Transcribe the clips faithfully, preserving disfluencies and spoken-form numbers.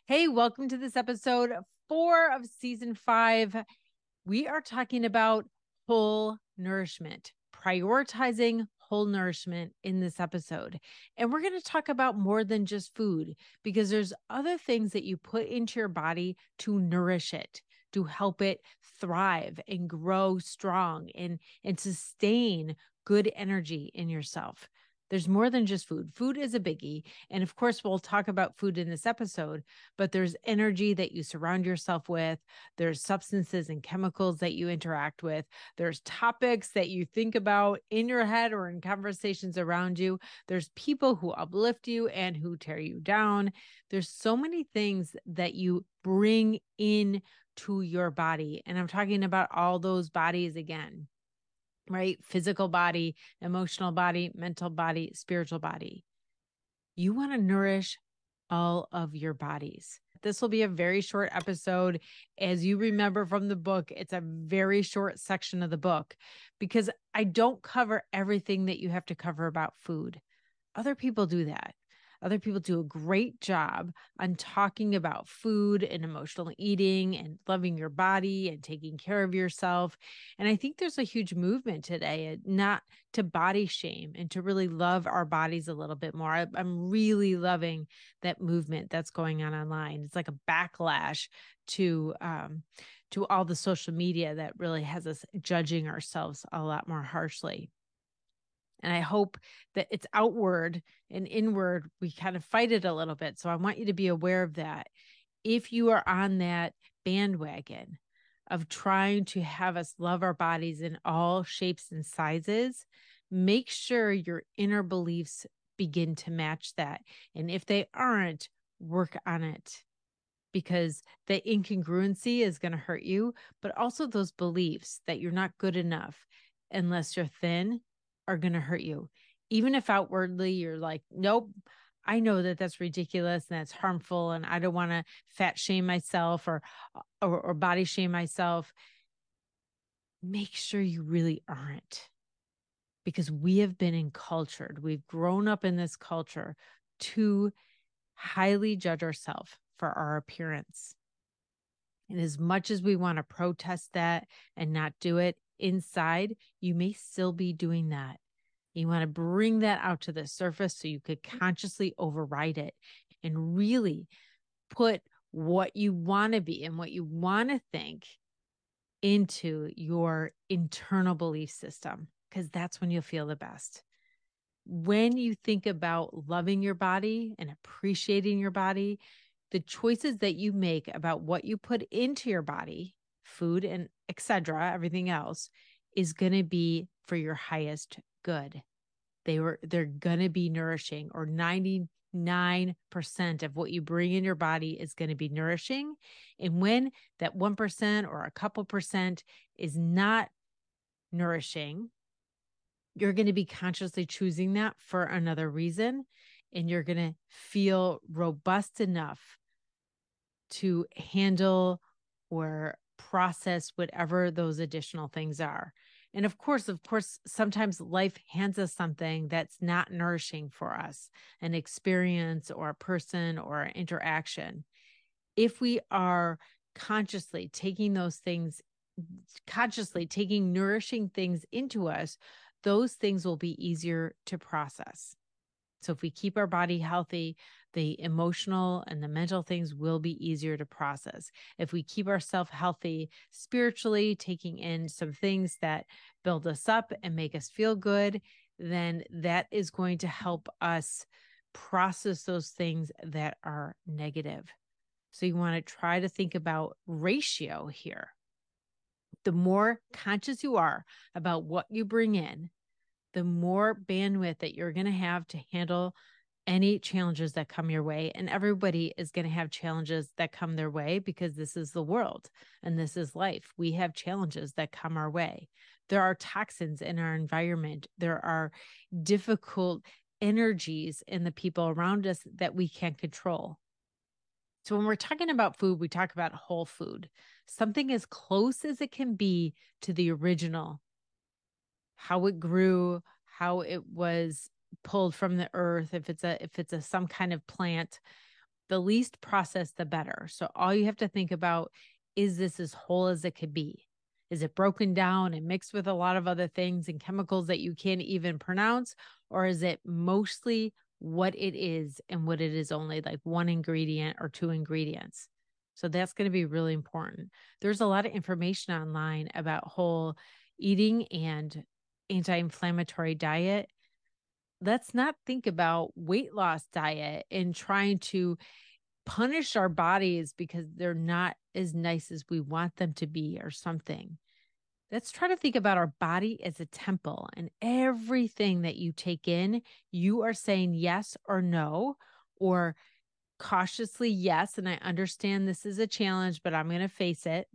Hey, welcome to this episode four of season five. We are talking about whole nourishment, prioritizing whole nourishment in this episode. And we're going to talk about more than just food because there's other things that you put into your body to nourish it, to help it thrive and grow strong and, and sustain good energy in yourself. There's more than just food. Food is a biggie. And of course, we'll talk about food in this episode, but there's energy that you surround yourself with. There's substances and chemicals that you interact with. There's topics that you think about in your head or in conversations around you. There's people who uplift you and who tear you down. There's so many things that you bring in to your body. And I'm talking about all those bodies again, right? Physical body, emotional body, mental body, spiritual body. You want to nourish all of your bodies. This will be a very short episode. As you remember from the book, it's a very short section of the book because I don't cover everything that you have to cover about food. Other people do that. Other people do a great job on talking about food and emotional eating and loving your body and taking care of yourself. And I think there's a huge movement today, not to body shame and to really love our bodies a little bit more. I, I'm really loving that movement that's going on online. It's like a backlash to um, to all the social media that really has us judging ourselves a lot more harshly. And I hope that it's outward and inward. We kind of fight it a little bit. So I want you to be aware of that. If you are on that bandwagon of trying to have us love our bodies in all shapes and sizes, make sure your inner beliefs begin to match that. And if they aren't, work on it because the incongruency is going to hurt you, but also those beliefs that you're not good enough unless you're thin are going to hurt you. Even if outwardly you're like, nope, I know that that's ridiculous and that's harmful and I don't want to fat shame myself or, or or body shame myself. Make sure you really aren't, because we have been encultured. We've grown up in this culture to highly judge ourselves for our appearance. And as much as we want to protest that and not do it inside, you may still be doing that. You want to bring that out to the surface so you could consciously override it and really put what you want to be and what you want to think into your internal belief system, because that's when you'll feel the best. When you think about loving your body and appreciating your body, the choices that you make about what you put into your body, food and et cetera, everything else is going to be for your highest good. They were, they're going to be nourishing, or ninety-nine percent of what you bring in your body is going to be nourishing. And when that one percent or a couple percent is not nourishing, you're going to be consciously choosing that for another reason. And you're going to feel robust enough to handle or process whatever those additional things are. And of course, of course, sometimes life hands us something that's not nourishing for us, an experience or a person or an interaction. If we are consciously taking those things, consciously taking nourishing things into us, those things will be easier to process. So if we keep our body healthy, the emotional and the mental things will be easier to process. If we keep ourselves healthy spiritually, taking in some things that build us up and make us feel good, then that is going to help us process those things that are negative. So you want to try to think about ratio here. The more conscious you are about what you bring in, the more bandwidth that you're going to have to handle any challenges that come your way. And everybody is going to have challenges that come their way because this is the world and this is life. We have challenges that come our way. There are toxins in our environment. There are difficult energies in the people around us that we can't control. So when we're talking about food, we talk about whole food, something as close as it can be to the original, how it grew, how it was pulled from the earth, if it's a if it's a some kind of plant, The least processed, the better. So all you have to think about is this as whole as it could be? Is it broken down and mixed with a lot of other things and chemicals that you can't even pronounce? Or is it mostly what it is and what it is only like one ingredient or two ingredients? So that's going to be really important. There's a lot of information online about whole eating and anti-inflammatory diet. Let's not think about weight loss diet and trying to punish our bodies because they're not as nice as we want them to be or something. Let's try to think about our body as a temple, and everything that you take in, you are saying yes or no, or cautiously yes. And I understand this is a challenge, but I'm going to face it.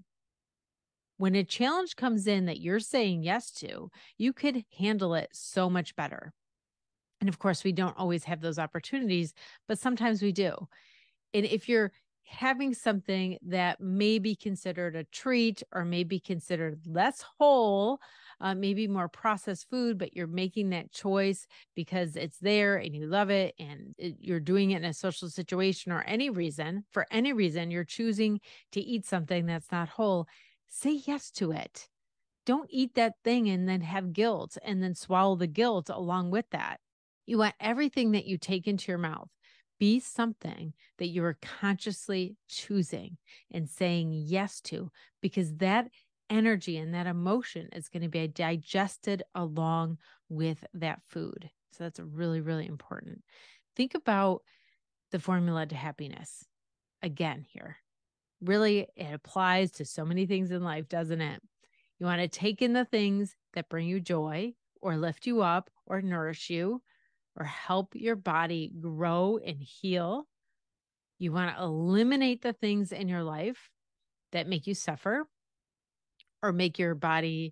When a challenge comes in that you're saying yes to, you could handle it so much better. And of course, we don't always have those opportunities, but sometimes we do. And if you're having something that may be considered a treat or may be considered less whole, uh, maybe more processed food, but you're making that choice because it's there and you love it and it, you're doing it in a social situation or any reason, for any reason, you're choosing to eat something that's not whole, say yes to it. Don't eat that thing and then have guilt and then swallow the guilt along with that. You want everything that you take into your mouth be something that you are consciously choosing and saying yes to, because that energy and that emotion is going to be digested along with that food. So that's really, really important. Think about the formula to happiness again here. Really, it applies to so many things in life, doesn't it? You want to take in the things that bring you joy or lift you up or nourish you or help your body grow and heal. You want to eliminate the things in your life that make you suffer or make your body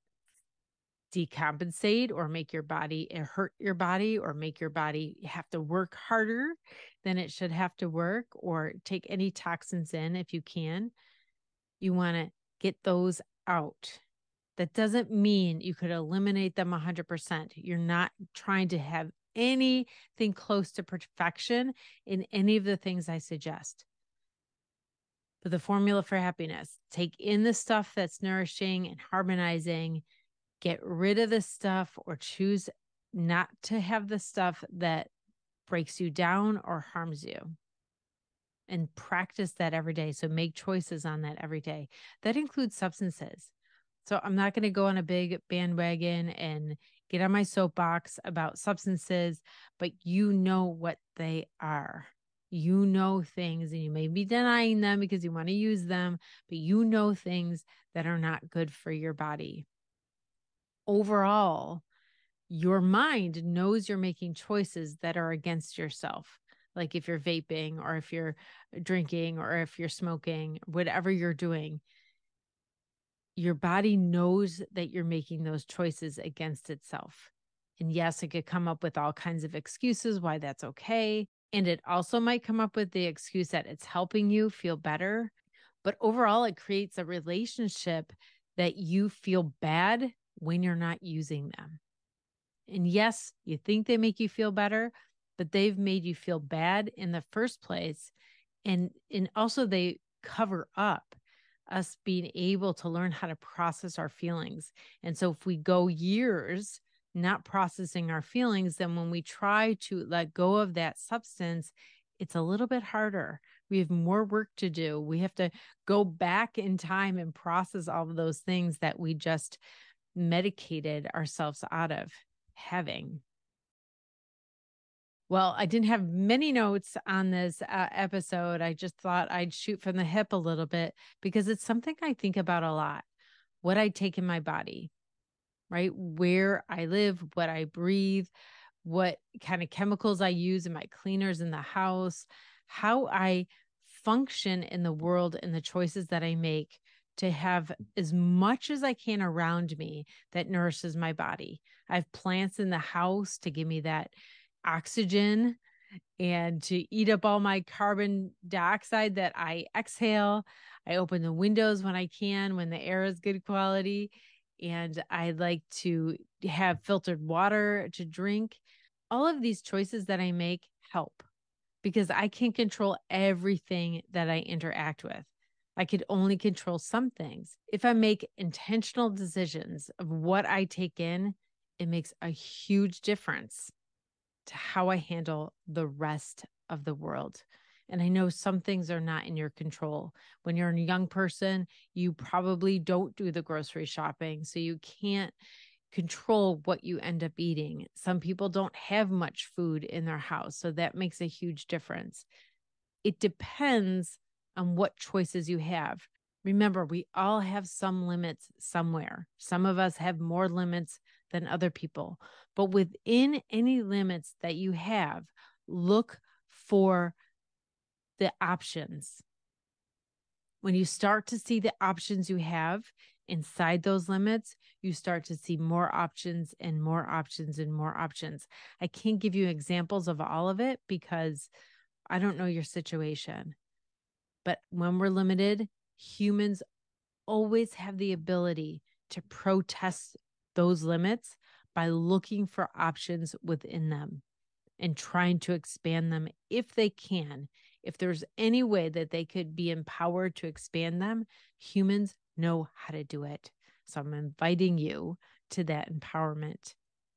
decompensate or make your body hurt your body or make your body have to work harder than it should have to work, or take any toxins in if you can. You want to get those out. That doesn't mean you could eliminate them one hundred percent. You're not trying to have anything close to perfection in any of the things I suggest. But the formula for happiness, take in the stuff that's nourishing and harmonizing, get rid of the stuff or choose not to have the stuff that breaks you down or harms you. And practice that every day. So make choices on that every day. That includes substances. So I'm not going to go on a big bandwagon and get on my soapbox about substances, but you know what they are. You know things, and you may be denying them because you want to use them, but you know things that are not good for your body. Overall, your mind knows you're making choices that are against yourself. Like if you're vaping or if you're drinking or if you're smoking, whatever you're doing, your body knows that you're making those choices against itself. And yes, it could come up with all kinds of excuses why that's okay. And it also might come up with the excuse that it's helping you feel better. But overall, it creates a relationship that you feel bad when you're not using them. And yes, you think they make you feel better, but they've made you feel bad in the first place. And, and also they cover up us being able to learn how to process our feelings. And so if we go years not processing our feelings, then when we try to let go of that substance, it's a little bit harder. We have more work to do. We have to go back in time and process all of those things that we just medicated ourselves out of having. Well, I didn't have many notes on this uh, episode. I just thought I'd shoot from the hip a little bit because it's something I think about a lot. What I take in my body, right? Where I live, what I breathe, what kind of chemicals I use in my cleaners in the house, how I function in the world and the choices that I make to have as much as I can around me that nourishes my body. I have plants in the house to give me that oxygen and to eat up all my carbon dioxide that I exhale. I open the windows when I can, when the air is good quality. And I like to have filtered water to drink. All of these choices that I make help. because I can't control everything that I interact with. I could only control some things. If I make intentional decisions of what I take in, it makes a huge difference to how I handle the rest of the world. And I know some things are not in your control. When you're a young person, you probably don't do the grocery shopping, so you can't control what you end up eating. Some people don't have much food in their house, so that makes a huge difference. It depends on what choices you have. Remember, we all have some limits somewhere. Some of us have more limits than other people, but within any limits that you have, look for the options. When you start to see the options you have inside those limits, you start to see more options and more options and more options. I can't give you examples of all of it because I don't know your situation. But when we're limited, humans always have the ability to protest those limits by looking for options within them and trying to expand them if they can. If there's any way that they could be empowered to expand them, humans know how to do it. So I'm inviting you to that empowerment.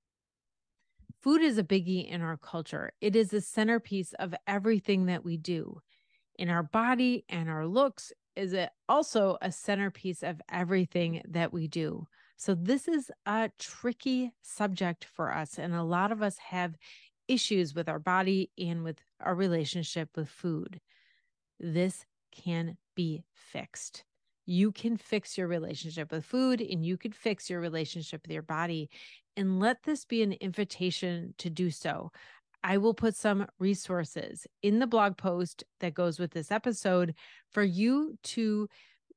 Food is a biggie in our culture. It is the centerpiece of everything that we do. In our body and our looks is it also a centerpiece of everything that we do. So this is a tricky subject for us. And a lot of us have issues with our body and with our relationship with food. This can be fixed. You can fix your relationship with food and you can fix your relationship with your body. And let this be an invitation to do so. I will put some resources in the blog post that goes with this episode for you to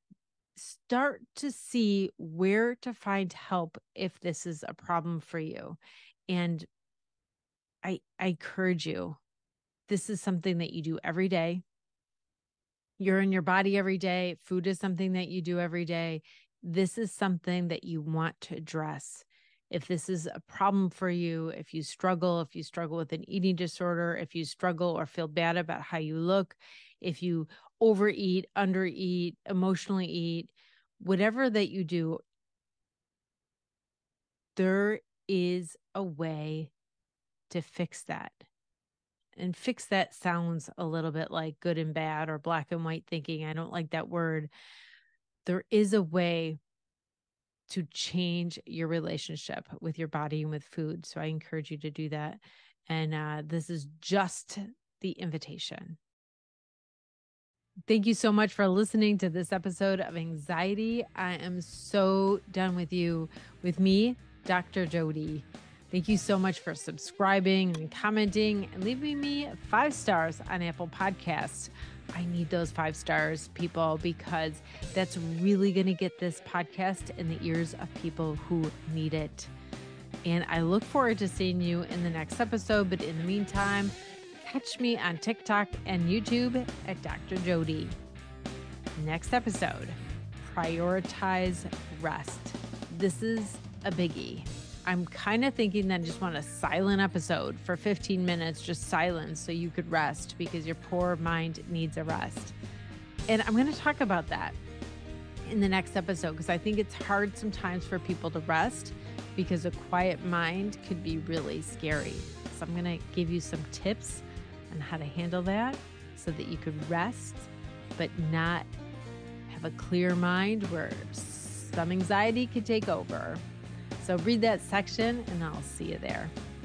start to see where to find help if this is a problem for you. And I, I encourage you, this is something that you do every day. You're in your body every day. Food is something that you do every day. This is something that you want to address. If this is a problem for you, if you struggle, if you struggle with an eating disorder, if you struggle or feel bad about how you look, if you overeat, undereat, emotionally eat, whatever that you do, there is a way to fix that. And fix that sounds a little bit like good and bad or black and white thinking. I don't like that word. There is a way to change your relationship with your body and with food. So I encourage you to do that. And uh, this is just the invitation. Thank you so much for listening to this episode of Anxiety. I am so done with you, with me, Doctor Jody. Thank you so much for subscribing and commenting and leaving me five stars on Apple Podcasts. I need those five stars, people, because that's really going to get this podcast in the ears of people who need it. And I look forward to seeing you in the next episode. But in the meantime, catch me on TikTok and YouTube at Doctor Jody. Next episode, prioritize rest. This is a biggie. I'm kind of thinking that I just want a silent episode for fifteen minutes, just silence so you could rest because your poor mind needs a rest. And I'm going to talk about that in the next episode because I think it's hard sometimes for people to rest because a quiet mind could be really scary. So I'm going to give you some tips on how to handle that so that you could rest, but not have a clear mind where some anxiety could take over. So read that section and I'll see you there.